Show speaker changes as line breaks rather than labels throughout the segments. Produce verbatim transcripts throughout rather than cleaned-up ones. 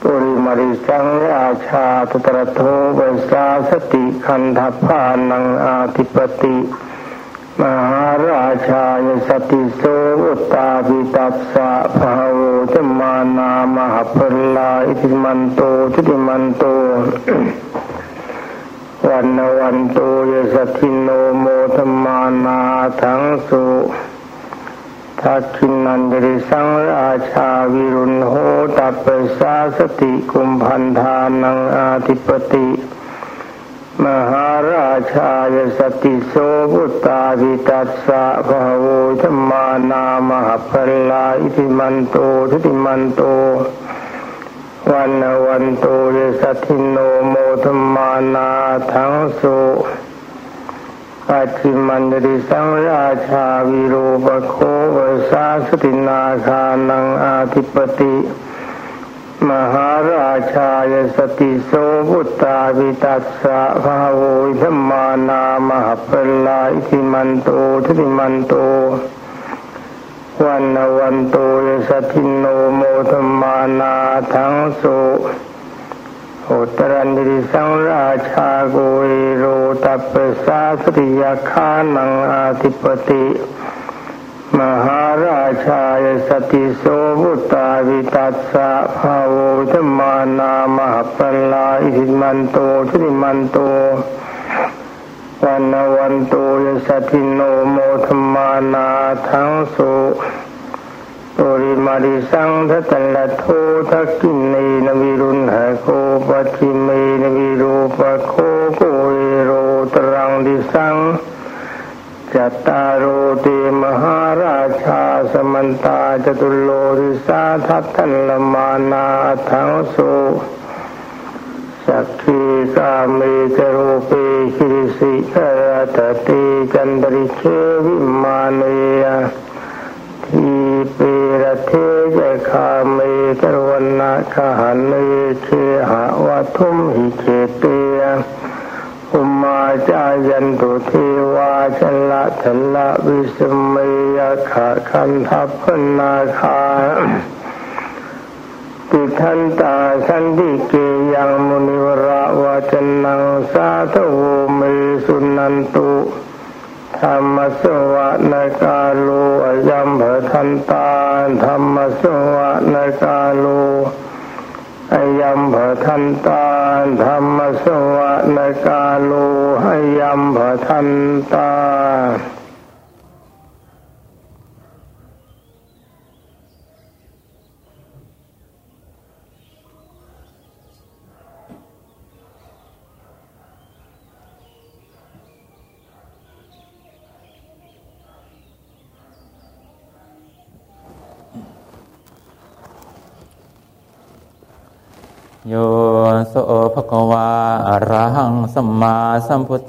ปุริมาริสังราชาตุตระโทเวสาสติคันธพานังอาธิปติมหาราชายสติโสอุตตาปิตัสสะภะโวจมานามหพลาอิติมันโตชุติมันโตวันนวันโตยสทิโนโมทมานาทังสุทักขินันติสังราชาวิรุณโหตัปปสาสติกุมพันธานังอาธิปติมหาราชายสติโสพุตตาวิตัสสะภะโวธรรมานามหพลาอิติมันโตทุติมันโตวันนวันโตยสัทธิโนโมธรรมานาทังสุปัจฉิมันติสังราชาวิรูปโคเวสาสตินาคานังอาธิปติมหาราชายสติโสพุตตาวิตัสสะภะโวธัมมานามหพลาอิติมันโตทุติมันโตวันนวันโตยสัทธิโนโมธัมมานาทังสุอุตรันติสังราชาโกเอโรตัปปสาสติยคานังอาธิปติมหาราชายสติโสพุตตาวิตัสสะภะโวธัมมานามหพลาอิติมันโตทุติมันโตวันนวันโตยสัทธิโนโมธัมมานาทังสุปุริมาริสังทตัลลโททักขิเนนวิรุณหโคปัจฉิเมนวิรูปโคโกเอโรตรังดิสังจัตตารโอเตมหาราชาสมันตาจตุโลริสาทัตถัลลมานาทังสุสักขีกาเมจโรเปหิริสิกรัตติจันตริเควิมาเนยทีเปรเทจคาเมตรวันนาคหันเนเคหะวัทุมหิเขเตอุมาจายันตุเทวาชละชละวิสเมยขะคันทัพพนาคาติทันตาสันติเกยังมุนิวระวาจนังสาธโวเมสุนันตุธรรมสวะนกาโลอยัมภทันตาธรรมสวะนกาโลอยัมภทันตาธรรมสวะนกาโลอยัมภทันตา
โยโสภควาอะระหังสัมมาสัมพุทโธ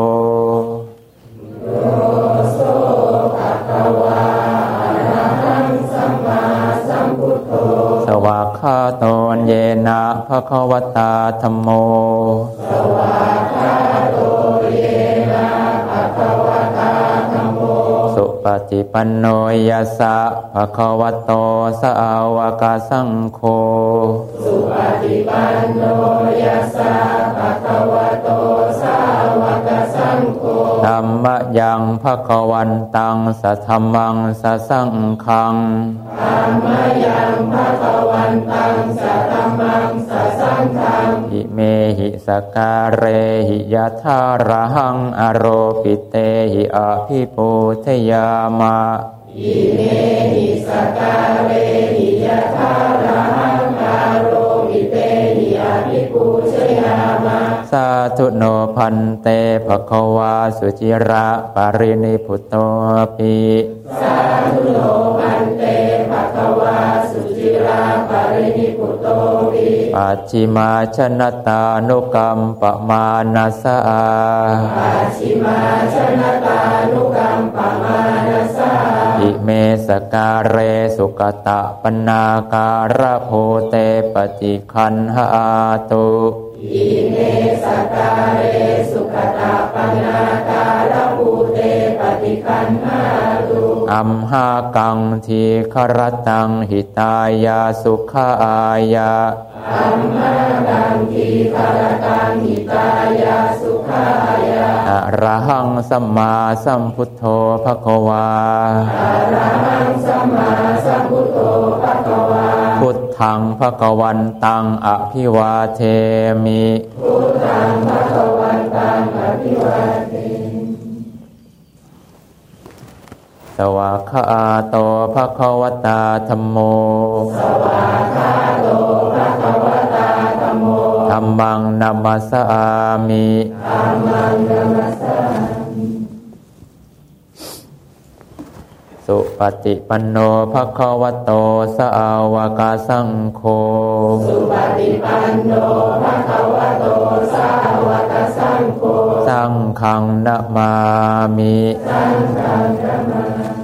โยโสภควาอะระหังสัมมาสัมพุทโธ
สวากขาโตเยนะภควตาธัมโม
สวากขาโตเยนะภควตาธัมโม
สุปฏิปันโนยัสสะภควโตสาวกสังโฆ
สุปฏิปันโนยัสสะภควโตสาวกสังโฆ
ธัมมยังภควันตังสัทธัมมังสัสสังฆัง
ธัมมยังภควันตังสัทธัมมังสัสสังฆัง
อิเมหิสการเรหิยะถาระหังอโรปิเตหิอภิปูชยามะ
อิเมหิสการเรหิยะถาระหังอโรปิเตหิอภิปูชยามะ
สาธุโนพันเตภควาสุจิระปารินิพุตโตปิ
สาธุโนพันเตภควาสุจิระปารินิพุตโตปิ
ปัจฉิมาชนตานุกัมปมานัสสะ
ปัจฉิมาชนตานุกัมปมานัสสะ
อิเมสการเรสุกตะปนาการะโพเตปฏิคันหาตุ
อิเมสการเรสุขตาปนาตาลภูเตปฏิคันหาตุ
อัมหากังทีครตังหิตายาสุขายา
อัมหากังทีครตังหิตายาสุขายา
อะระหังสัมมาสัมพุทโธภควา
อะระหังสัมมาสัมพุทโธภควา
พุทธังภควันตังอภิวาเทมิ
พุทธังภควันตังอภิวาเทมิ
สวากขาโตภควตาธัมโม
สวากขาโตภควตาธัมโม
ธัมมังนัมมัสสามิ
ธัมมังนัมมัสสามิ
สุปฏิปันโนภควโตสาวกสังโฆ
สุปฏิปันโนภควโตสาวกสังโฆ
สังฆังนะมามิ
สังฆังนะมา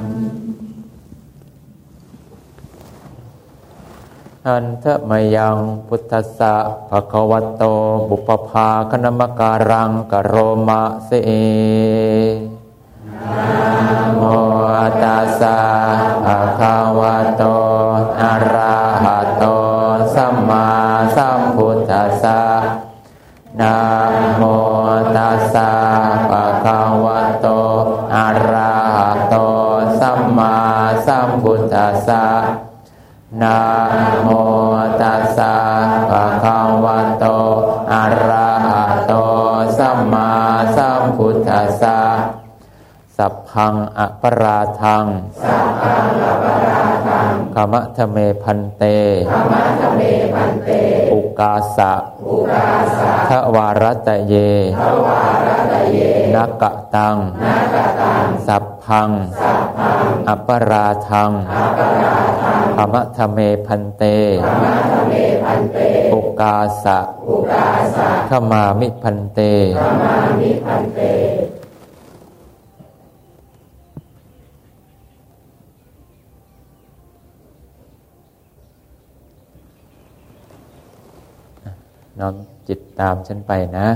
อันทะมยังพุทธัสสะภควโตบุปภาคณมการังกโรมะเส
นะโม
ตัสสะภะคะวะโตอะระหะโตสัมมาสัมพุทธัสสะนะโมตัสสะภะคะวะโตอะระหะโตสัมมาสัมพุทธัสสะนะโมตัสสะภะคะวะโตอะระหะโตสัมมาสัมพุทธัสสะสัพพังอปราทัง
สัพพังอปราทัง
ขมะทะเมพันเต
ขมะทะเมพันเต
อุกาสะ
อุกาสะ
ทวารตะเย
ทวารตะเย
นักกะตัง
นักกะตัง
สัพพัง
สัพพัง
อปราทัง
อปราทัง
ขมะทะเมพันเต
ขมะทะเมพันเต
อุกาสะ
อุกาสะ
ขมามิพันเต
ขมามิพันเต
น้อมจิตตามฉันไปนะ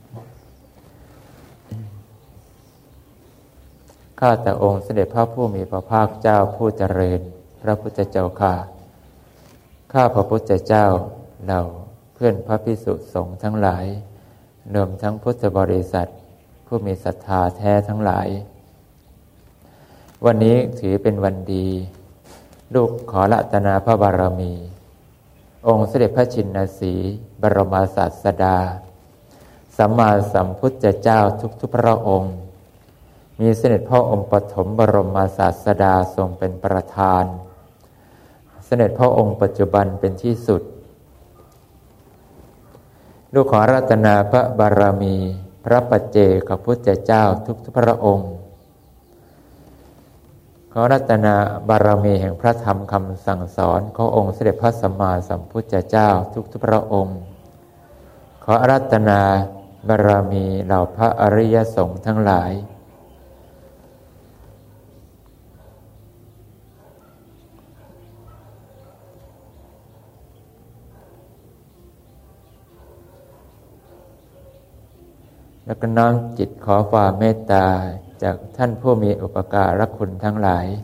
ข้าแต่องค์เสด็จพระผู้มีพระภาคเจ้าผู้เจริญพระพุทธเจ้าข้าข้าพระพุทธเจ้าเหล่าเพื่อนพระภิกษุสงฆ์ทั้งหลายรวมทั้งพุทธบริษัทผู้มีศรัทธาแท้ทั้งหลายวันนี้ถือเป็นวันดีลูกขอรัตนาพระบารมีองค์เสด็จพระชินสีห์บรมศาสดาสัมมาสัมพุทธเจ้าทุกๆพระองค์มีเสด็จพ่อองค์ปฐมบรมศาสดาทรงเป็นประธานเสด็จพ่อองค์ปัจจุบันเป็นที่สุดลูกขอรัตนาพระบารมีพระปัจเจกพุทธเจ้าทุกๆพระองค์ขอรัตนาบารมีแห่งพระธรรมคำสั่งสอนขององค์เสด็จพระสัมมาสัมพุทธเจ้าทุกๆพระองค์ขอรัตนาบารมีเหล่าพระอริยสงฆ์ทั้งหลายแล้วก็น้อมจิตขอความเมตตาจากท่านผู้มีอุปการะคุณทั้งหลาย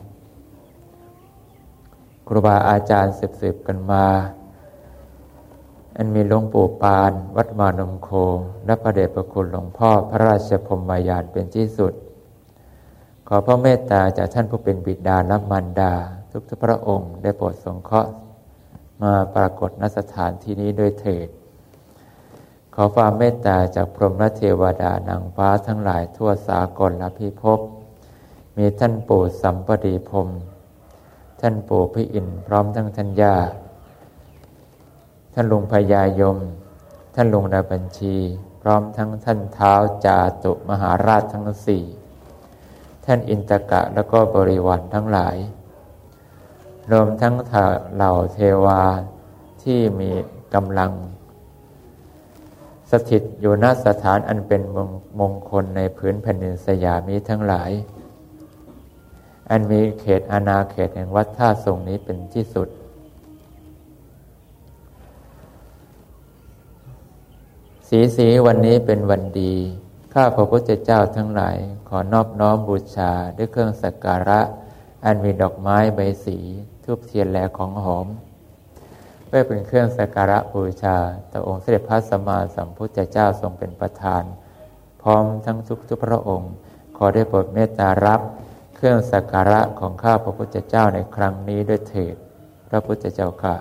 ครูบาอาจารย์สืบๆกันมาอันมีหลวงปู่ปานวัดมานมโคและพระเดชพระคุณหลวงพ่อพระราชพรหมยานเป็นที่สุดขอพระเมตตาจากท่านผู้เป็นบิดาและมารดาทุกๆพระองค์ได้โปรดสงเคราะห์มาปรากฏณสถานที่นี้ด้วยเถิดขอความเมตตาจากพรหมและเทวดานางฟ้าทั้งหลายทั่วสากลและพิภพมีท่านปู่สัมปดีพรหมท่านปู่พระอินทร์พร้อมทั้งท่านย่าท่านลุงพญายมท่านลุงนาบัญชีพร้อมทั้งท่านท้าวจาตุมหาราชทั้งสี่ท่านอินตกะและก็บริวารทั้งหลายรวมทั้งเหล่าเทวาที่มีกำลังสถิตอยู่ณสถานอันเป็นมงคลในพื้นแผ่นดินสยามนี้ทั้งหลายอันมีเขตอาณาเขตแห่งวัดท่าทรงนี้เป็นที่สุดสีสีวันนี้เป็นวันดีข้าพระพุทธเจ้าทั้งหลายขอนอบน้อมบูชาด้วยเครื่องสักการะอันมีดอกไม้ใบสีธูปเทียนและของหอมเพื่อเป็นเครื่องสักการะบูชาต่อองค์เสด็จพระสัมมาสัมพุทธเจ้าทรงเป็นประธานพร้อมทั้งทุกทุกพระองค์ขอได้โปรดเมตตารับเครื่องสักการะของข้าพระพุทธเจ้าในครั้งนี้ด้วยเถิดพระพุทธเจ้าค่ะ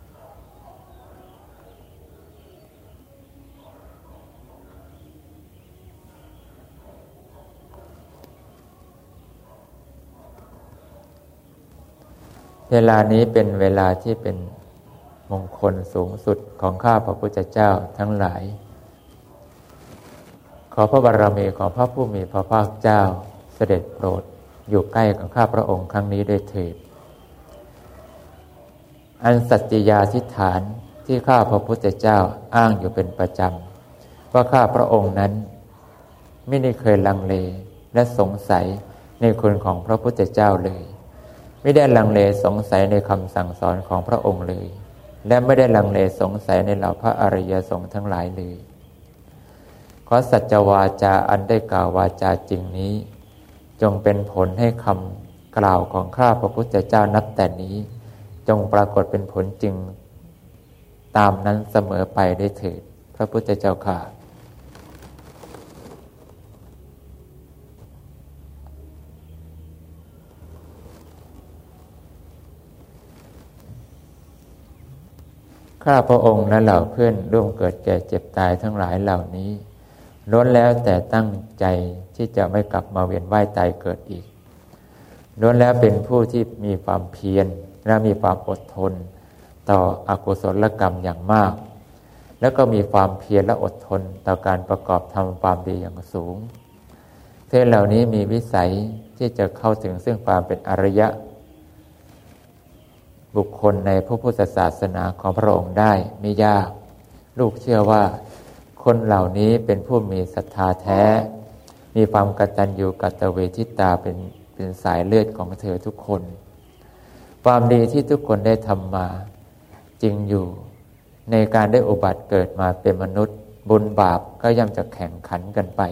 เวลานี้เป็นเวลาที่เป็นมงคลสูงสุดของข้าพระพุทธเจ้าทั้งหลายขอพระบารมีของพระผู้มีพระภาคเจ้าเสด็จโปรดอยู่ใกล้กับข้าพระองค์ครั้งนี้ด้วยเถิดอันสัจจิยาธิฐานที่ข้าพระพุทธเจ้าอ้างอยู่เป็นประจำว่าข้าพระองค์นั้นไม่ได้เคยลังเลและสงสัยในคุณของพระพุทธเจ้าเลยไม่ได้ลังเลสงสัยในคำสั่งสอนของพระองค์เลยและไม่ได้ลังเลสงสัยในเหล่าพระอริยสงฆ์ทั้งหลายเลยขอสัจวาจาอันได้กล่าววาจาจริงนี้จงเป็นผลให้คำกล่าวของข้าพระพุทธเจ้านับแต่นี้จงปรากฏเป็นผลจริงตามนั้นเสมอไปได้เถิดพระพุทธเจ้าค่ะข้าพระองค์และเหล่าเพื่อนร่วมเกิดแก่เจ็บตายทั้งหลายเหล่านี้ล้วนแล้วแต่ตั้งใจที่จะไม่กลับมาเวียนว่ายตายเกิดอีกล้วนแล้วเป็นผู้ที่มีความเพียรและมีความอดทนต่ออกุศลกรรมอย่างมากแล้วก็มีความเพียรและอดทนต่อการประกอบทำความดีอย่างสูงเพื่อนเหล่านี้มีวิสัยที่จะเข้าถึงซึ่งความเป็นอริยะบุคคลในพระพุทธศาสนาของพระองค์ได้ไม่ยากลูกเชื่อว่าคนเหล่านี้เป็นผู้มีศรัทธาแท้มีความกตัญญูกตเวทิตาเป็นเป็นสายเลือดของเธอทุกคนความดีที่ทุกคนได้ทำมาจริงอยู่ในการได้อุบัติเกิดมาเป็นมนุษย์บุญบาปก็ย่อมจะแข่งขันกันไป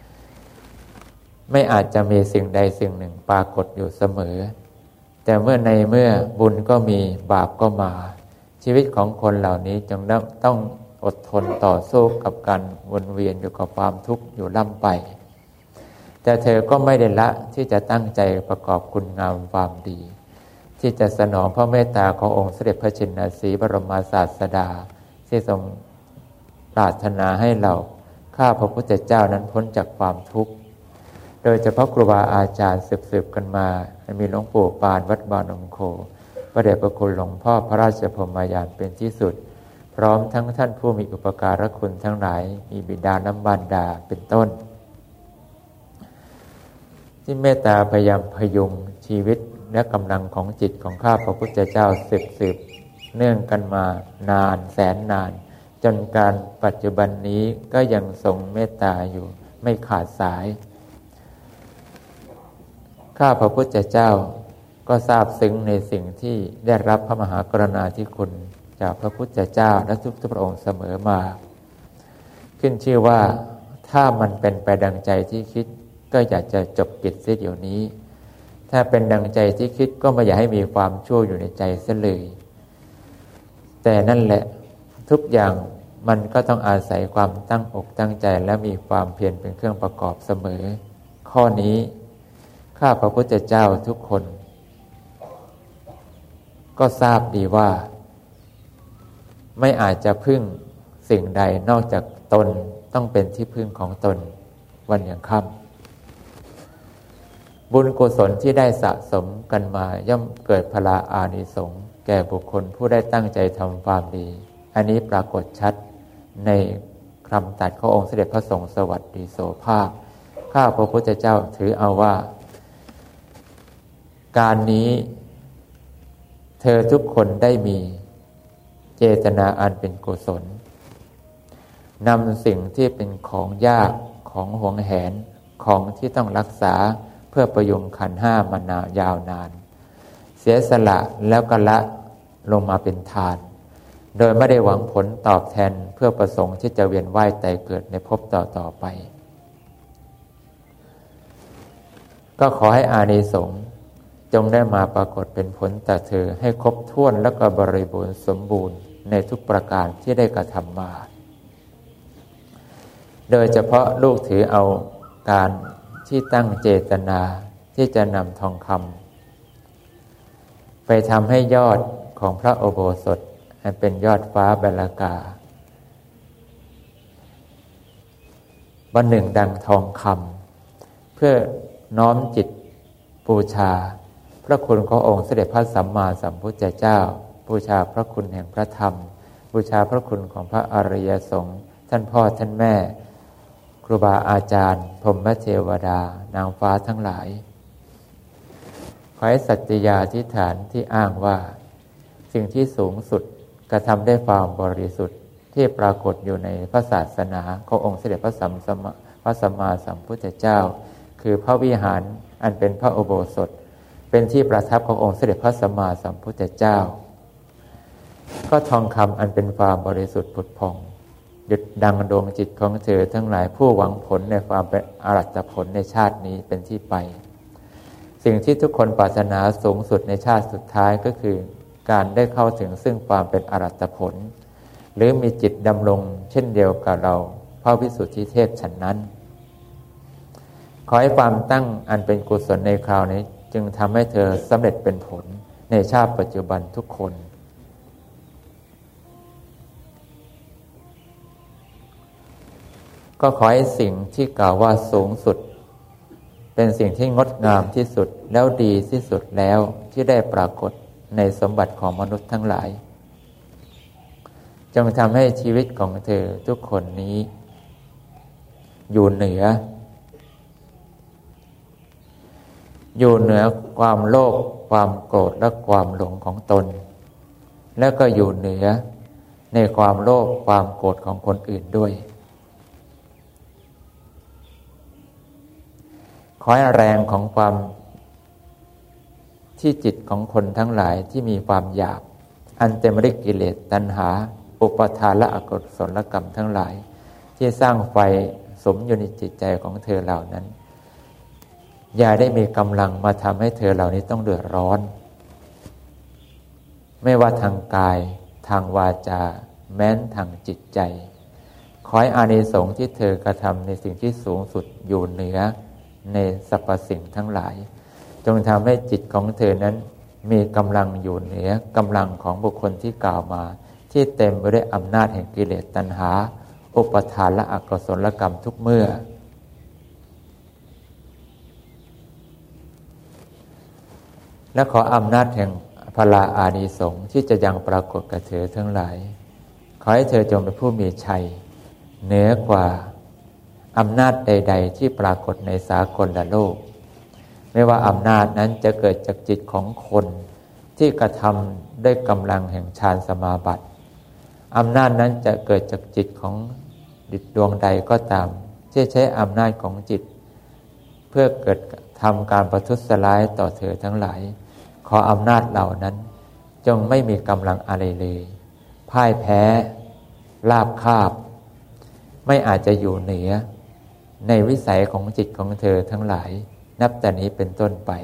ไม่อาจจะมีสิ่งใดสิ่งหนึ่งปรากฏอยู่เสมอแต่เมื่อในเมื่อบุญก็มีบาปก็มาชีวิตของคนเหล่านี้จึงต้องอดทนต่อสู้กับการวนเวียนอยู่กับความทุกข์อยู่ล่ำไปแต่เธอก็ไม่ได้ละที่จะตั้งใจประกอบคุณงามความดีที่จะสนองพระเมตตาขององค์เสด็จพระชินสีห์บรมศาสดาที่ทรงปรารถนาให้เราข้าพระพุทธเจ้านั้นพ้นจากความทุกข์โดยเฉพาะครูบาอาจารย์สืบๆกันมามีหลวงปู่ปานวัดบางนมโคพระเดชพระคุณหลวงพ่อพระราชพรหมยานเป็นที่สุดพร้อมทั้งท่านผู้มีอุปการะคุณทั้งหลายมีบิดาน้ำบารดาเป็นต้นที่เมตตาพยายามพยุงชีวิตและกำลังของจิตของข้าพระพุทธเจ้าสืบๆเนื่องกันมานานแสนนานจนการปัจจุบันนี้ก็ยังทรงเมตตาอยู่ไม่ขาดสายข้าพระพุทธเจ้าก็ทราบซึ้งในสิ่งที่ได้รับพระมหากรุณาธิคุณจากพระพุทธเจ้าและทุกๆพระองค์เสมอมาขึ้นชื่อว่าถ้ามันเป็นไปดังใจที่คิดก็อยากจะจบกิจเสียเดี๋ยวนี้ถ้าเป็นดังใจที่คิดก็ไม่อยากให้มีความชั่วอยู่ในใจเสียเลยแต่นั่นแหละทุกอย่างมันก็ต้องอาศัยความตั้งอกตั้งใจและมีความเพียรเป็นเครื่องประกอบเสมอข้อนี้ข้าพระพุทธเจ้าทุกคนก็ทราบดีว่าไม่อาจจะพึ่งสิ่งใดนอกจากตนต้องเป็นที่พึ่งของตนวันยังค่ำบุญกุศลที่ได้สะสมกันมาย่อมเกิดพลาอานิสงส์แก่บุคคลผู้ได้ตั้งใจทำความดีอันนี้ปรากฏชัดในคำตรัสขององค์เสด็จพระสงฆ์สวัสดิโสภาคข้าพระพุทธเจ้าถือเอาว่าการนี้เธอทุกคนได้มีเจตนาอันเป็นกุศลนำสิ่งที่เป็นของยากของหวงแหนของที่ต้องรักษาเพื่อประยุงขันธ์ห้ามานายาวนานเสียสละแล้วก็ละลงมาเป็นทานโดยไม่ได้หวังผลตอบแทนเพื่อประสงค์ที่จะเวียนว่ายตายเกิดในภพต่อๆไปก็ขอให้อานิสงส์จงได้มาปรากฏเป็นผลต่อเธอให้ครบถ้วนและก็บริบูรณ์สมบูรณ์ในทุกประการที่ได้กระทำมาโดยเฉพาะลูกถือเอาการที่ตั้งเจตนาที่จะนำทองคำไปทำให้ยอดของพระอุโบสถให้เป็นยอดฟ้าบรรกาวันหนึ่งดังทองคำเพื่อน้อมจิตบูชาพระคุณขององค์เสด็จพระสัมมาสัมพุทธเจ้าบูชาพระคุณแห่งพระธรรมบูชาพระคุณของพระอริยสงฆ์ท่านพ่อท่านแม่ครูบาอาจารย์พรหมเทวดานางฟ้าทั้งหลายขอให้สัตยาธิษฐานที่อ้างว่าสิ่งที่สูงสุดกระทำได้ความบริสุทธิ์ที่ปรากฏอยู่ในพระศาสนาขององค์เสด็จพระสัมมาพระสัมมาสัมพุทธเจ้าคือพระวิหารอันเป็นพระอุโบสถเป็นที่ประทับขององค์เสด็จพระสัมมาสัมพุทธเจ้าก็ทองคำอันเป็นความบริสุทธิ์ผุดผ่องหยุดดังดวงจิตของเธอทั้งหลายผู้หวังผลในความเป็นอรหัตผลในชาตินี้เป็นที่ไปสิ่งที่ทุกคนปรารถนาสูงสุดในชาติสุดท้ายก็คือการได้เข้าถึงซึ่งความเป็นอรหัตผลหรือมีจิตดำรงเช่นเดียวกับเราพระวิสุทธิเทพฉันนั้นขอให้ความตั้งอันเป็นกุศลในคราวนี้จึงทำให้เธอสำเร็จเป็นผลในชาติปัจจุบันทุกคนก็ขอให้สิ่งที่กล่าวว่าสูงสุดเป็นสิ่งที่งดงามที่สุดแล้วดีที่สุดแล้วที่ได้ปรากฏในสมบัติของมนุษย์ทั้งหลายจงทำให้ชีวิตของเธอทุกคนนี้อยู่เหนืออยู่เหนือความโลภความโกรธและความหลงของตนแล้วก็อยู่เหนือในความโลภความโกรธของคนอื่นด้วยขอให้แรงของความที่จิตของคนทั้งหลายที่มีความอยากอันเต็มไปด้วยกิเลสตัณหาอุปทานและอกุศลกรรมทั้งหลายที่สร้างไฟสมอยู่ในจิตใจของเธอเหล่านั้นอย่าได้มีกำลังมาทำให้เธอเหล่านี้ต้องเดือดร้อนไม่ว่าทางกายทางวาจาแม้นทางจิตใจขอให้อานิสงส์ที่เธอกระทำในสิ่งที่สูงสุดอยู่เหนือในสรรพสิ่งทั้งหลายจงทำให้จิตของเธอนั้นมีกำลังอยู่เหนือกำลังของบุคคลที่กล่าวมาที่เต็มไปด้วยอำนาจแห่งกิเลสตัณหาอุปทานและอกุศลกรรมทุกเมื่อและขออำนาจแห่งพลาอานิสงส์ที่จะยังปรากฏกับเธอทั้งหลายขอให้เธอจงเป็นผู้มีชัยเหนือกว่าอำนาจใดๆที่ปรากฏในสากลโลกไม่ว่าอำนาจนั้นจะเกิดจากจิตของคนที่กระทำด้วยกำลังแห่งฌานสมาบัติอำนาจนั้นจะเกิดจากจิตของดิดดวงใดก็ตามที่ใช้อำนาจของจิตเพื่อเกิดทำการประทุษร้ายต่อเธอทั้งหลายขออำนาจเหล่านั้นจงไม่มีกำลังอะไรเลยพ่ายแพ้ลาภคาบไม่อาจจะอยู่เหนือในวิสัยของจิตของเธอทั้งหลายนับแต่นี้เป็นต้นไป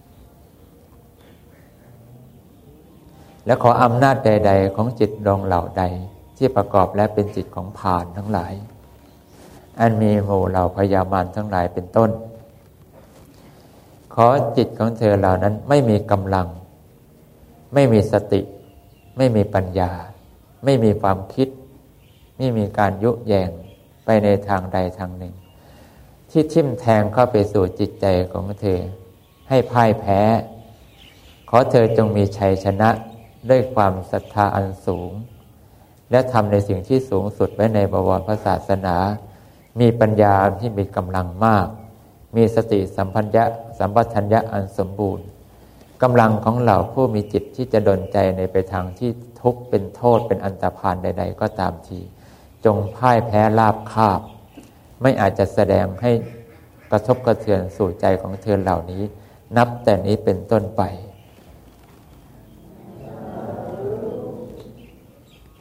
และขออำนาจใดๆของจิตดวงเหล่าใดที่ประกอบและเป็นจิตของพรานทั้งหลายอันมีหมู่เหล่าพญามารทั้งหลายเป็นต้นขอจิตของเธอเหล่านั้นไม่มีกำลังไม่มีสติไม่มีปัญญาไม่มีความคิดไม่มีการยุแยงไปในทางใดทางหนึ่งที่ทิ่มแทงเข้าไปสู่จิตใจของเธอให้พ่ายแพ้ขอเธอจงมีชัยชนะด้วยความศรัทธาอันสูงและทำในสิ่งที่สูงสุดไว้ในบวรพระศาสนามีปัญญาที่มีกำลังมากมีสติสัมปัญญะสัมปชัญญะอันสมบูรณ์กำลังของเหล่าผู้มีจิตที่จะดลใจในไปทางที่ทุกข์เป็นโทษเป็นอันตรพานใดๆก็ตามทีจงพ่ายแพ้ลาภคาบไม่อาจจะแสดงให้กระทบกระเทือนสู่ใจของเธอเหล่านี้นับแต่นี้เป็นต้นไป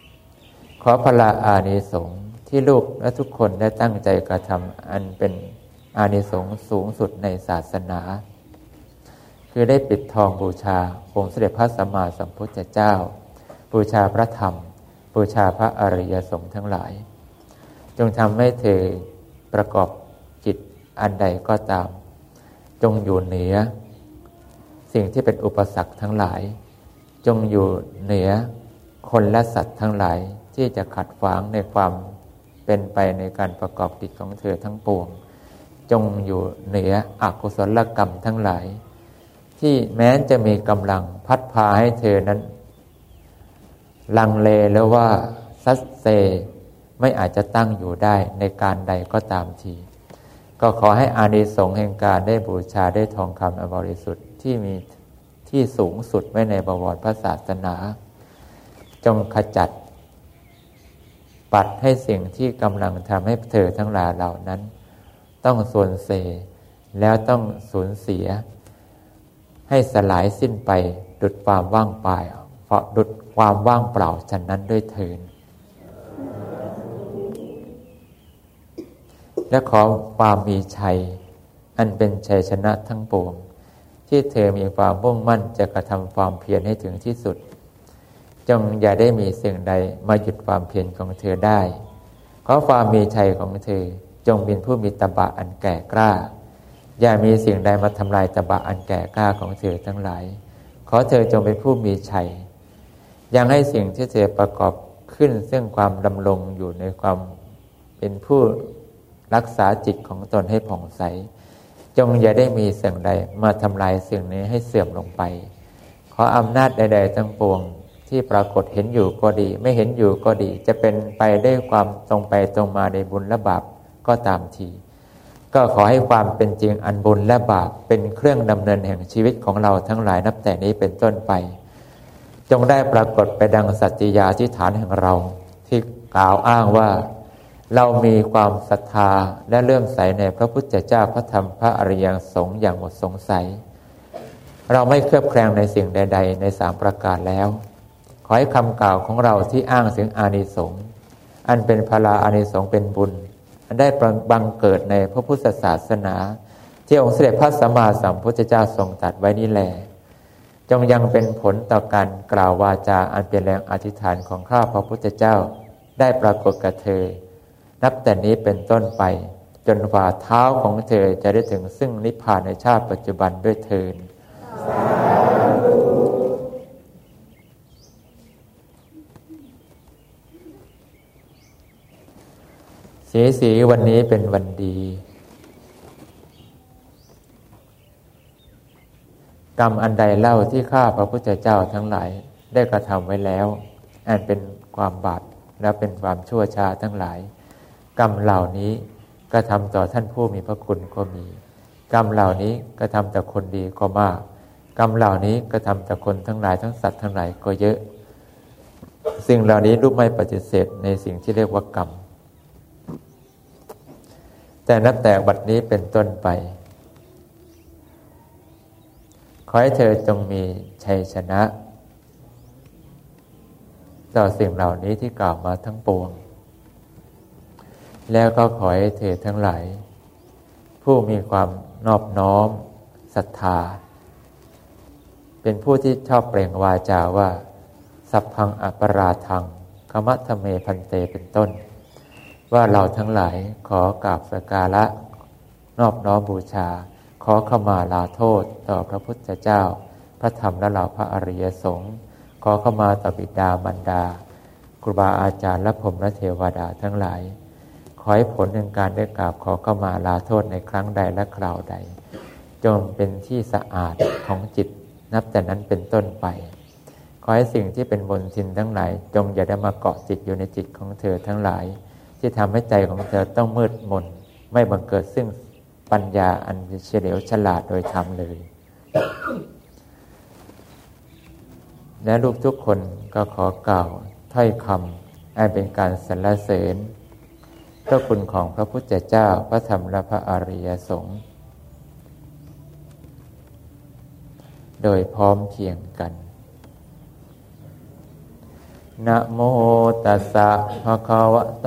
ขอพละอานิสงส์ที่ลูกและทุกคนได้ตั้งใจกระทำอันเป็นอานิสงส์สูงสุดในศาสนาคือได้ปิดทองบูชาองค์สมเด็จพระสัมมาสัมพุทธเจ้าบูชาพระธรรมบูชาพระอริยสงฆ์ทั้งหลายจงทำให้เธอประกอบจิตอันใดก็ตามจงอยู่เหนือสิ่งที่เป็นอุปสรรคทั้งหลายจงอยู่เหนือคนและสัตว์ทั้งหลายที่จะขัดขวางในความเป็นไปในการประกอบกิจของเธอทั้งปวงจงอยู่เหนืออกุศลกรรมทั้งหลายที่แม้จะมีกำลังพัดพาให้เธอนั้นลังเลแล้วว่าซัดเซไม่อาจจะตั้งอยู่ได้ในการใดก็ตามทีก็ขอให้อานิสงส์แห่งการได้บูชาได้ทองคำอันบริสุทธิ์ที่มีที่สูงสุดไว้ในบวรพระศาสนาจงขจัดปัดให้สิ่งที่กำลังทำให้เธอทั้งหลายเหล่านั้นต้องสูญเสียแล้วต้องสูญเสียให้สลายสิ้นไปดุจความว่างเปล่าเพราะดุจความว่างเปล่าฉะนั้นด้วยเถิดและขอความมีชัยอันเป็นชัยชนะทั้งปวงที่เธอมีความมุ่งมั่นจะกระทำความเพียรให้ถึงที่สุดจงอย่าได้มีสิ่งใดมาหยุดความเพียรของเธอได้ขอความมีชัยของเธอจงเป็นผู้มีตบะอันแก่กล้าอย่ามีสิ่งใดมาทำลายตบะอันแก่กล้าของเธอทั้งหลายขอเธอจงเป็นผู้มีชัยยังให้สิ่งที่เธอประกอบขึ้นซึ่งความดำรงอยู่ในความเป็นผู้รักษาจิตของตนให้ผ่องใสจงอย่าได้มีสิ่งใดมาทำลายสิ่งนี้ให้เสื่อมลงไปขออำนาจใดๆทั้งปวงที่ปรากฏเห็นอยู่ก็ดีไม่เห็นอยู่ก็ดีจะเป็นไปด้วยความตรงไปตรงมาในบุญและบาปก็ตามทีก็ขอให้ความเป็นจริงอันบุญและบาปเป็นเครื่องดำเนินแห่งชีวิตของเราทั้งหลายนับแต่นี้เป็นต้นไปจงได้ปรากฏไปดังสัจจยาธิษฐานแห่งเราที่กล่าวอ้างว่าเรามีความศรัทธาและเลื่อมใสในพระพุทธเจ้าพระธรรมพระอริยสงฆ์อย่างหมดสงสัยเราไม่เคลือบแคลงในสิ่งใดๆในสามประการแล้วขอให้คำกล่าวของเราที่อ้างถึงอานิสงส์อันเป็นพลาอานิสงส์เป็นบุญอันได้บังเกิดในพระพุทธศาสนาที่องค์เสด็จพระสัมมาสัมพุทธเจ้าทรงตรัสไว้นี้แลจงยังเป็นผลต่อการกล่าววาจาอันเป็นแรงอธิษฐานของข้าพระพุทธเจ้าได้ปรากฏกับเธอนับแต่นี้เป็นต้นไปจนฝ่าเท้าของเธอจะได้ถึงซึ่งนิพพานในชาติปัจจุบันด้วยเถิดสีสีวันนี้เป็นวันดีกรรมอันใดเล่าที่ข้าพระพุทธเจ้าทั้งหลายได้กระทำไว้แล้วอันเป็นความบาปและเป็นความชั่วช้าทั้งหลายกรรมเหล่านี้กระทำต่อท่านผู้มีพระคุณก็มีกรรมเหล่านี้กระทำต่อคนดีก็มากกรรมเหล่านี้กระทำต่อคนทั้งหลายทั้งสัตว์ทั้งหลายก็เยอะสิ่งเหล่านี้ลูกไม่ปฏิเสธในสิ่งที่เรียกว่ากรรมแต่นับแต่บัดนี้เป็นต้นไปขอให้เธอจงมีชัยชนะต่อสิ่งเหล่านี้ที่กล่าวมาทั้งปวงแล้วก็ขอให้เธอทั้งหลายผู้มีความนอบน้อมศรัทธาเป็นผู้ที่ชอบเปล่งวาจาว่าสัพพังอปราทังกมัทเมพันเตเป็นต้นว่าเราทั้งหลายขอกราบสักการะนอบน้อมบูชาขอขมาลาโทษต่อพระพุทธเจ้าพระธรรมและเหล่าพระอริยสงฆ์ขอขมาต่อบิดามารดาครูบาอาจารย์และพรหมและเทวดาทั้งหลายขอให้ผลแห่งการได้กราบขอขมาลาโทษในครั้งใดและคราวใดจงเป็นที่สะอาดของจิตนับแต่นั้นเป็นต้นไปขอให้สิ่งที่เป็นมลทินทั้งหลายจงอย่าได้มาเกาะจิตอยู่ในจิตของเธอทั้งหลายที่ทำให้ใจของเธอต้องมืดมนไม่บังเกิดซึ่งปัญญาอันเฉลียวฉลาดโดยธรรมเลยและลูกทุกคนก็ขอกล่าวถ้อยคำอันเป็นการสรรเสริญพระคุณของพระพุทธเจ้าพระธรรมและพระอริยสงฆ์โดยพร้อมเพรียงกันนะโมตัสสะภะคะวะโต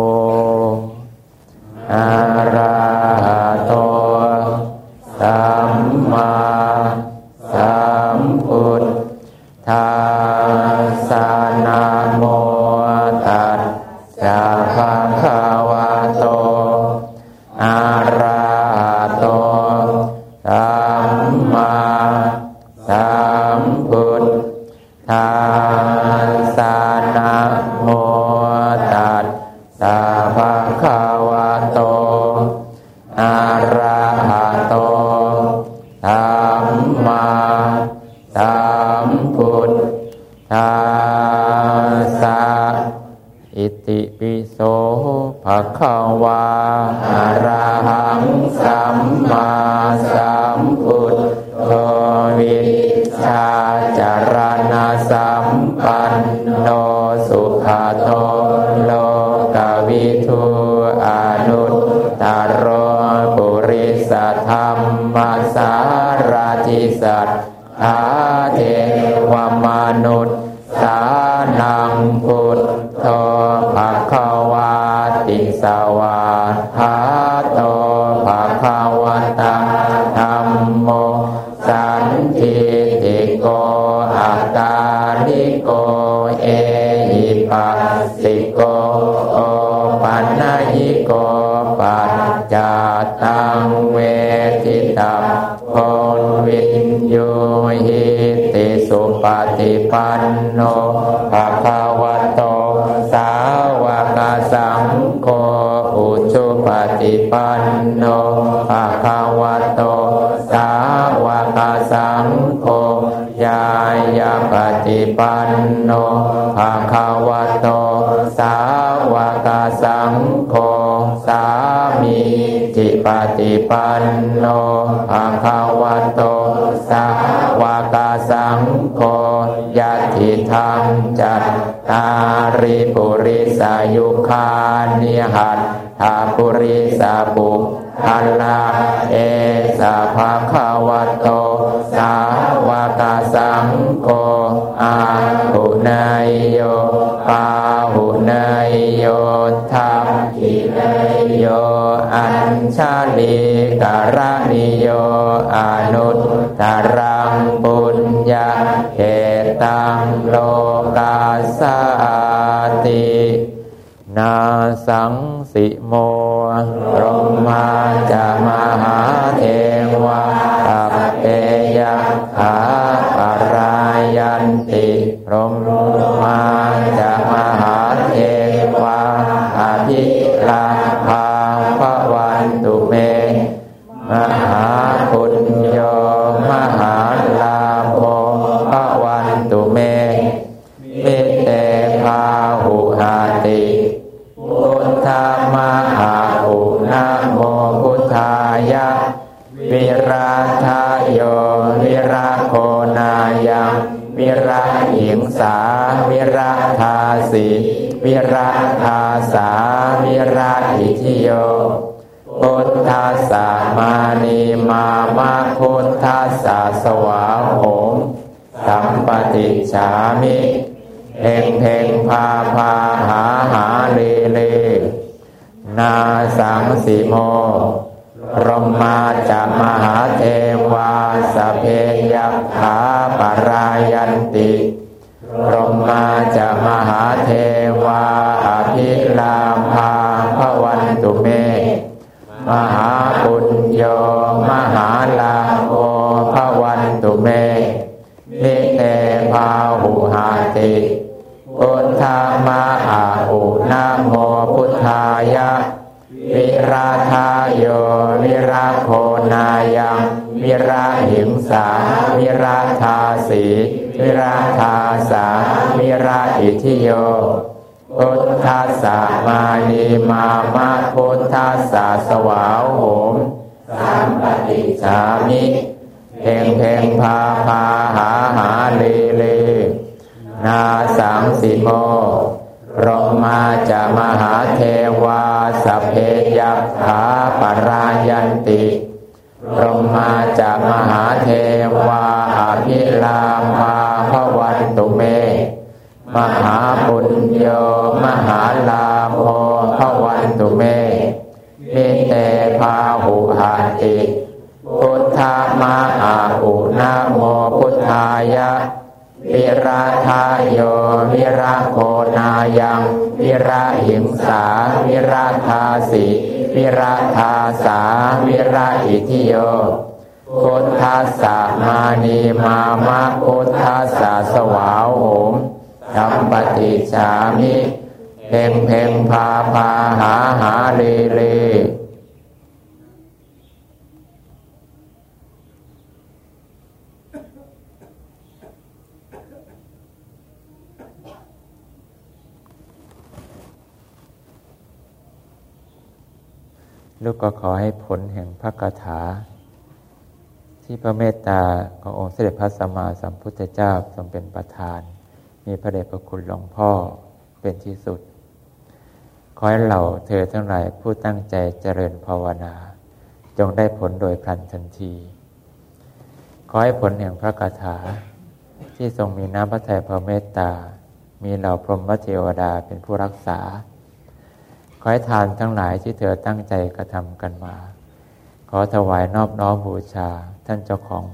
อะระหะโตสัมมาสัมพุทธัสสะนะโมตัสสะภะคะวะโตอะระหะโตสัมมาสัมพุทธัสสะนะโมตัสสะภะคะวะโตอะระหะโตสัมมาสัมพุทธัสสะอิติปิโสภะคะวะอะระหังสัมมาสัมพุทโธวิชชาจารณะสัมปันโนสุขโตโลกวิทูอนุตตรปุริสธรรมสารทิสัทธาเทวมนุษย์สานังพุทโธภคะวาติสวาหาโตภคะวะตาธัมโมสันทิติโกอาตาลิโกเอหิปัสสิโกโอปันนยิโกปัจจตังเวทิตัพโพวินโยหิติสุปฏิปันโนภะคะวะโตสาวกสังโฆอุชุปฏิปันโนภะคะวะโตสาวกสังโฆญาญาปฏิปันโนภะคะวะโตสาวกสังโฆสามีจิปฏิปันโนภะคะวะโตสาวกสังโฆยัตถิธรรมจัตตาริปุริสายุคานิหัตถาปุริสาปุพัลลาเอสะภะคะวะโตสาวกสังโฆอาหุนายโยปาหุนายโยธัมขินายโยอัญชลีการณิโยอนุตตรังปุญญาเหตังโลกาสาตินาสังสิโมพรหมาจามหาเทวาสัพเพยะขาปรายันติพรหมาจามหาเทวาอภิลาภาภวันตุเมมหาปุญโยมหาลาโภภวันตุเมมิเตภาหุหาติพุทธมหาอุนะโมพุทธายะวิราทายโยวิราโคนายังวิราหิงสาวิราทาสีวิราทาสาวิราอิทิโยพุทธัสสะมานีมามะพุทธัสสะสวาโหมสัมปติฉามิเพ่งเพ่งพาพาหาหาเลเลนาสังสิโมพรหมาจามหาเทวาสัพเพยัคขาปรายันติพรหมาจามหาเทวาอภิลาภาภวันตุเมมหาปุญโยมหาลาโภภวันตุเมมิเตภาหุหาติพุทธมหาอุนะโมพุทธายะวิราทายโยวิราโคนายังวิราหิงสาวิราทาสีวิราทาสาวิราอิทิโยพุทธัสสะมานีมามะพุทธัสสะสวาโหมสัมปติฉามิเพ่งเพ่งพาพาหาหาเลเลนาสังสิโมพรหมาจามหาเทวาสัพเพยัคขาปรายันติพรหมาจามหาเทวาอภิลาภาภวันตุเมมมหาปุญโยมหาลาโภภวันตุเมมิเตภาหุหาติพุทธามหาอุนะโมพุทธายะวิราทายโยวิราโคนายังวิราหิงสาวิราทาสีวิราทาสาวิราอิทิโยพุทธัสสะมานีมามะพุทธัสสะสวาโหมสัมปติฉามิเพ่งเพ่งพาพาหาหาเลเลลูกก็ขอให้ผลแห่งพระคาถาที่พระเมตตาขององค์เสด็จพระสัมมาสัมพุทธเจ้าทรงเป็นประธานมีพระเดชพระคุณหลวงพ่อเป็นที่สุดขอให้เราเธอทั้งหลายผู้ตั้งใจเจริญภาวนาจงได้ผลโดยพลันทันทีขอให้ผลแห่งพระคาถาที่ทรงมีน้ำพระทัยพระเมตตามีเหล่าพรหมเทวดาเป็นผู้รักษาขอให้ทานทั้งหลายที่เธอตั้งใจกระทำกันมาขอถวายนอบน้อมบูชาท่านเจ้าของ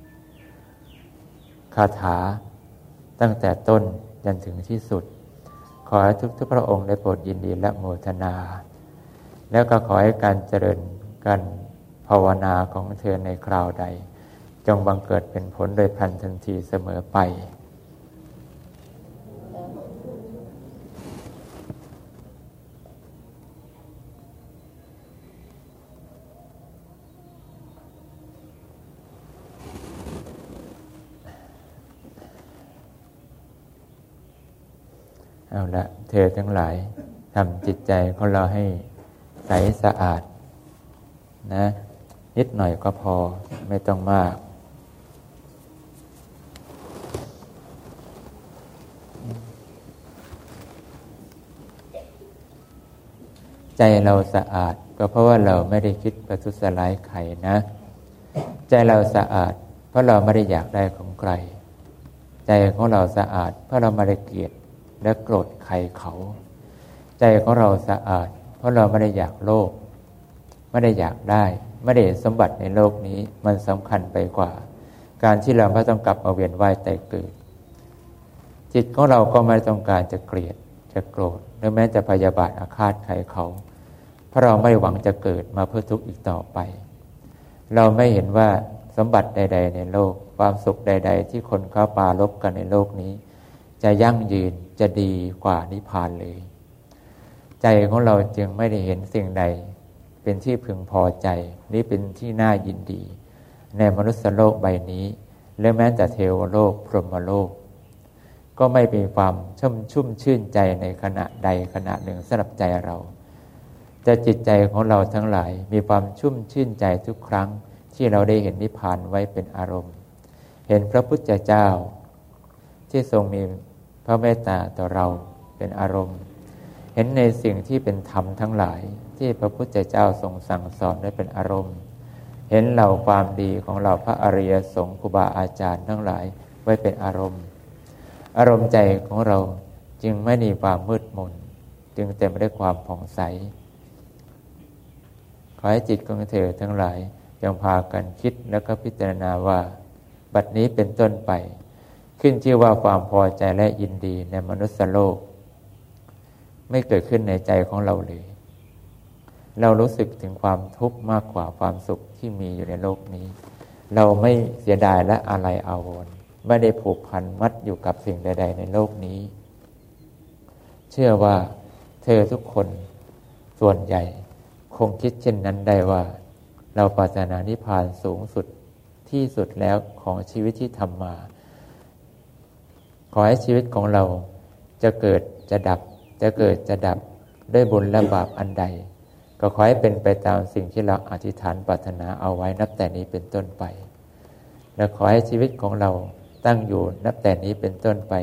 คาถาตั้งแต่ต้นจนถึงที่สุดขอให้ทุกทุกพระองค์ได้โปรดยินดีและโมทนาแล้วก็ขอให้การเจริญการภาวนาของเธอในคราวใดจงบังเกิดเป็นผลโดยพลันทันทีเสมอไปเอาละเธอทั้งหลายทำจิตใจของเราให้ใสสะอาดนะนิดหน่อยก็พอไม่ต้องมากใจเราสะอาดก็เพราะว่าเราไม่ได้คิดประทุษร้ายใครนะใจเราสะอาดเพราะเราไม่ได้อยากได้ของใครใจของเราสะอาดเพราะเราไม่ได้เกลียดและโกรธใครเขาใจของเราสะอาดเพราะเราไม่ได้อยากโลภไม่ได้อยากได้ไม่ได้สมบัติในโลกนี้มันสำคัญไปกว่าการที่เราไม่ต้องกลับมาเวียนว่ายตายเกิดจิตของเราก็ไม่ต้องการจะเกลียดจะโกรธหรือแม้จะพยาบาทอาฆาตใครเขาเพราะเราไม่หวังจะเกิดมาเพื่อทุกข์อีกต่อไปเราไม่เห็นว่าสมบัติใดๆในโลกความสุขใดๆที่คนเขาปรารภกันในโลกนี้จะยั่งยืนจะดีกว่านิพพานเลยใจของเราจึงไม่ได้เห็นสิ่งใดเป็นที่พึงพอใจนี่เป็นที่น่ายินดีในมนุษยโลกใบนี้และแม้แต่เทวโลกพรหมโลกก็ไม่มีความชุ่มชุ่มชื่นใจในขณะใดขณะหนึ่งสำหรับใจเราแต่จิตใจของเราทั้งหลายมีความชุ่มชื่นใจทุกครั้งที่เราได้เห็นนิพพานไว้เป็นอารมณ์เห็นพระพุทธเจ้าที่ทรงมีพระเมตตาต่อเราเป็นอารมณ์เห็นในสิ่งที่เป็นธรรมทั้งหลายที่พระพุทธเจ้าทรงสั่งสอนได้เป็นอารมณ์เห็นเหล่าความดีของเราพระอริยสงฆ์ครูบาอาจารย์ทั้งหลายไว้เป็นอารมณ์อารมณ์ใจของเราจึงไม่มีความมืดมนจึงเต็มไปด้วยความผ่องใสขอให้จิตของเธอทั้งหลายจงพากันคิดแล้วก็พิจารณาว่าบัดนี้เป็นต้นไปขึ้นชื่อว่าความพอใจและยินดีในมนุษยโลกไม่เกิดขึ้นในใจของเราเลยเรารู้สึกถึงความทุกข์มากกว่าความสุขที่มีอยู่ในโลกนี้เราไม่เสียดายและอาลัยอาวรณ์ไม่ได้ผูกพันมัดอยู่กับสิ่งใดๆในโลกนี้เชื่อว่าเธอทุกคนส่วนใหญ่คงคิดเช่นนั้นได้ว่าเราปรารถนานิพพานสูงสุดที่สุดแล้วของชีวิตที่ทำมาขอให้ชีวิตของเราจะเกิดจะดับจะเกิดจะดับด้วยบุญและบาปอันใดก็ขอให้เป็นไปตามสิ่งที่เราอธิษฐานปรารถนาเอาไว้นับแต่นี้เป็นต้นไปและขอให้ชีวิตของเราตั้งอยู่นับแต่นี้เป็นต้นไป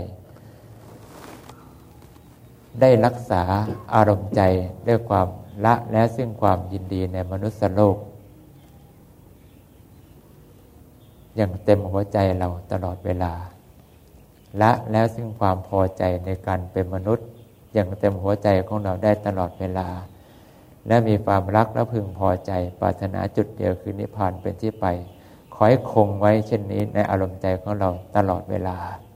ได้รักษาอารมณ์ใจด้วยความละและซึ่งความยินดีในมนุษยโลกอย่างเต็มหัวใจเราตลอดเวลาละแล้วซึ่งความพอใจในการเป็นมนุษย์อย่างเต็มหัวใจของเราได้ตลอดเวลาและมีความรักและพึงพอใจปรารถนาจุดเดียวคือนิพพานเป็นที่ไปขอให้คงไว้เช่นนี้ในอารมณ์ใจของเราตลอดเวลา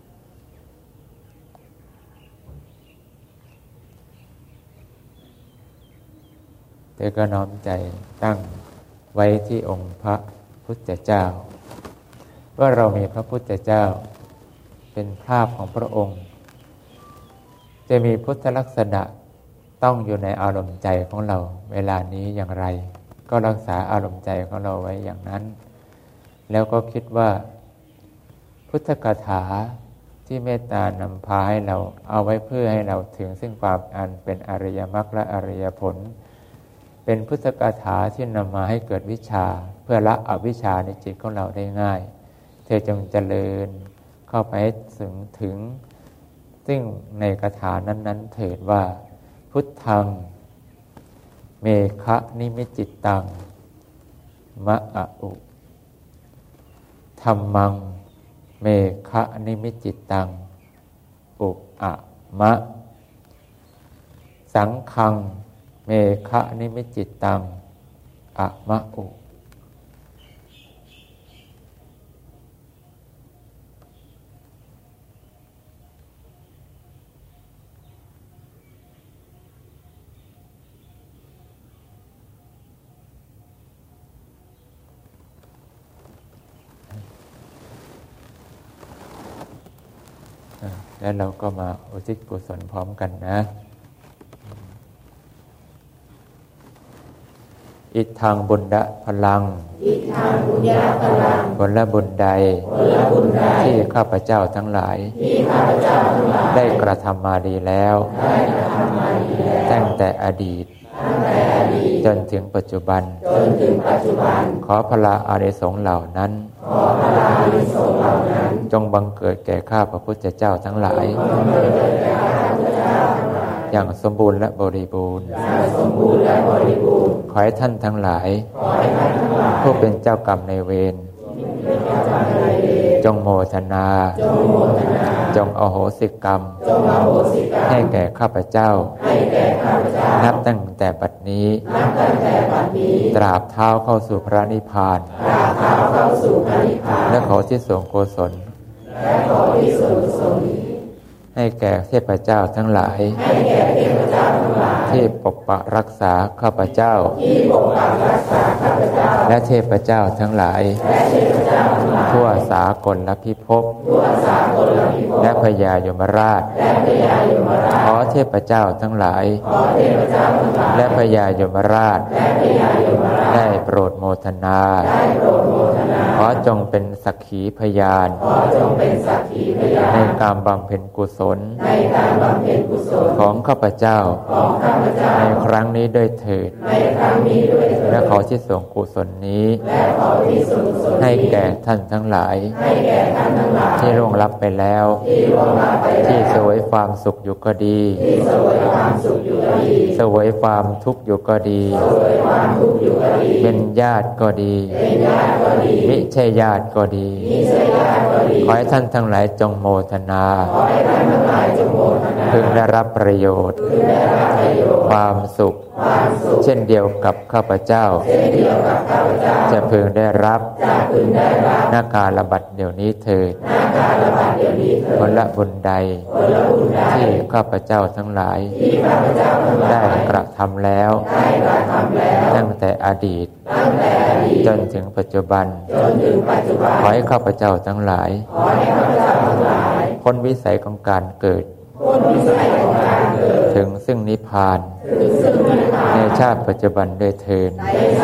เธอก็น้อมใจตั้งไว้ที่องค์พระพุทธเจ้าว่าเรามีพระพุทธเจ้าเป็นภาพของพระองค์จะมีพุทธลักษณะต้องอยู่ในอารมณ์ใจของเราเวลานี้อย่างไรก็รักษาอารมณ์ใจของเราไว้อย่างนั้นแล้วก็คิดว่าพุทธคาถาที่เมตตานำพาให้เราเอาไว้เพื่อให้เราถึงซึ่งความอันเป็นอริยมรรคและอริยผลเป็นพุทธคาถาที่นำมาให้เกิดวิชาเพื่อละอวิชชาในจิตของเราได้ง่ายเธอจงเจริญเข้าไปถึงถึงซึ่งในคาถานั้นๆเถิดว่าพุทธังเมฆะนิมิจิตตังมะอะอุธัมมังเมฆะนิมิจิตตังอุอะมะสังฆังเมฆะนิมิจิตตังอะมะอุแล้วเราก็มาอุทิศกุศลพร้อมกันนะอิทธังบุญดะพลังอิทธังบุญญาพลังผลบุญใดผลบุญใดที่ข้าพเจ้าทั้งหลายที่ข้าพเจ้าทั้งหลายได้กระทำมาดีแล้วได้กระทำมาดีแล้วตั้งแต่อดีตตั้งแต่อดีตจนถึงปัจจุบันจนถึงปัจจุบันขอพระอานิสงส์เหล่านั้นขอพระอานิสงส์เหล่านั้นจงบังเกิดแก่ข้าพระพุทธเจ้าทั้งหลายอย่างสมบูรณ์และบริบูรณ์ขอให้ท่านทั้งหลายผู้เป็นเจ้ากรรมในเวรจงโมทนาจงอโหสิกรรมให้แก่ข้าพเจ้านับตั้งแต่บัดนี้ตราบเท้าเข้าสู่พระนิพพานและขอที่ส่งกุศลให้แก่เทพเจ้าทั้งหลายที่ปกปักรักษาข้าพเจ้าและเทพเจ้าทั้งหลายทั่วสากลพิภพและพญายมราชขอเทพเจ้าทั้งหลายและพญายมราชได้โปรดโมทนาขอจงเป็นสักขีพยานในการบำเพ็ญกุศลของข้าพเจ้าในครั้งนี้ด้วยเถิดและขอที่ส่งกุศลนี้ให้แก่ท่านทั้งหลายที่ล่วงลับไปแล้วที่เสวยความสุขอยู่ก็ดีเสวยความทุกข์อยู่ก็ดีเป็นญาติก็ดีมิใช่ญาติก็ดีขอให้ท่านทั้งหลายจงโมทนาพึงได้รับประโยชน์ความสุขเช่นเดียวกับข้าพเจ้าจะพึงได้รับนาการบัดเดี๋ยวนี้เถิดผลบุญใดที่ข้าพเจ้าทั้งหลายได้กระทำแล้วตั้งแต่อดีตจนถึงปัจจุบันขอให้ข้าพเจ้าทั้งหลายพ้นวิสัยของการเกิดถึงซึ่งนิพพานในชาติปัจจุบันด้วยเถิด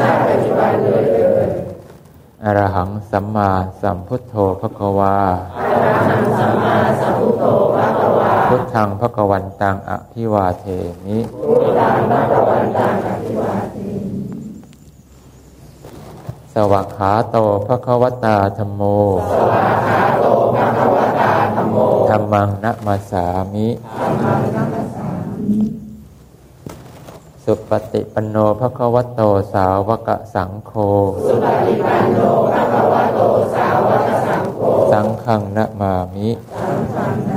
อรหังสัมมาสัมพุทโธภควาพุทธังภควันตังอภิวาเทมิสวากขาโตภควตาธัมโมธัมมังนะมัสสามิสุปฏิปันโนภควโตสาวกสังโฆสุปฏิปันโนภควโตสาวกสังโฆสสังฆังนะมามิ
สังฆัง